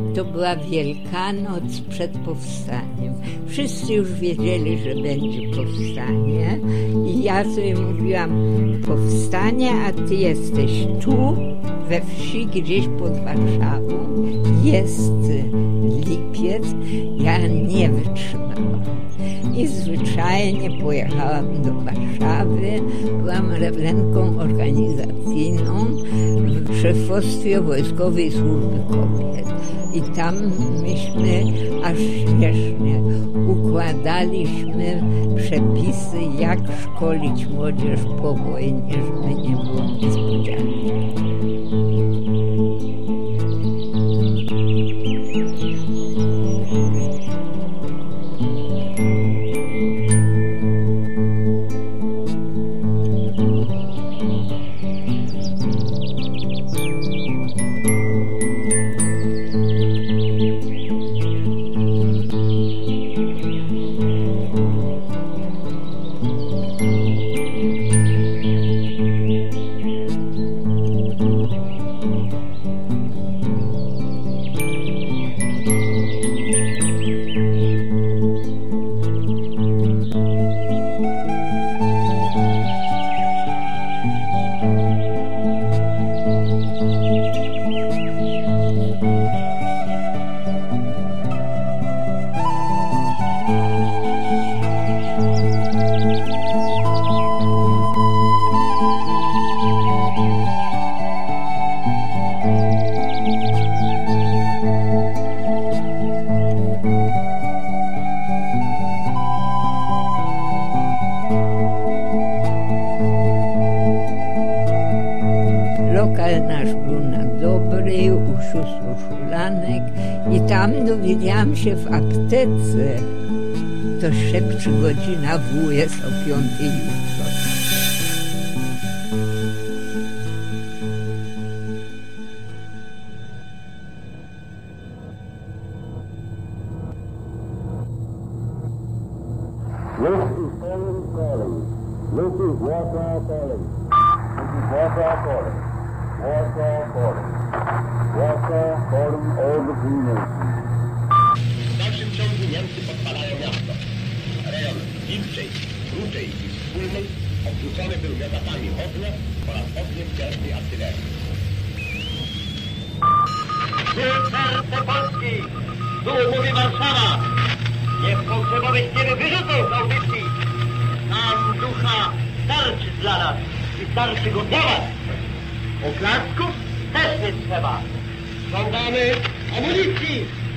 To była Wielkanoc przed powstaniem. Wszyscy już wiedzieli, że będzie powstanie i ja sobie mówiłam, powstanie, a ty jesteś tu, we wsi, gdzieś pod Warszawą. Jest lipiec. Ja nie wytrzymałam. I zwyczajnie pojechałam do Warszawy. Byłam referentką organizacyjną w szefostwie Wojskowej Służby Kobiet. I tam myśmy aż śmiesznie układaliśmy przepisy, jak szkolić młodzież po wojnie, żeby nie było niespodzianek. Lokal nasz był na Dobrej, u sióstr Szulanek i tam dowiedziałam się w aptece, to szepczy godzina W jest o 5 jutro. This is Warsaw calling. This is Warsaw calling. Warsaw calling. Warsaw calling all the free nations. W dalszym ciągu Niemcy podpalają miasto. Rejon Wilczej, Kruczej i Wspólnej obrócony był miotacami ognia oraz ogniem ciężkiej artylerii. Serce Polski! Tu mówi Warszawa! Niech pogrzebowych ciebie wyrzucą z audycji! Nam ducha starczy dla nas i starczy go dla was! Oklasków też nie trzeba! Żądamy amunicji!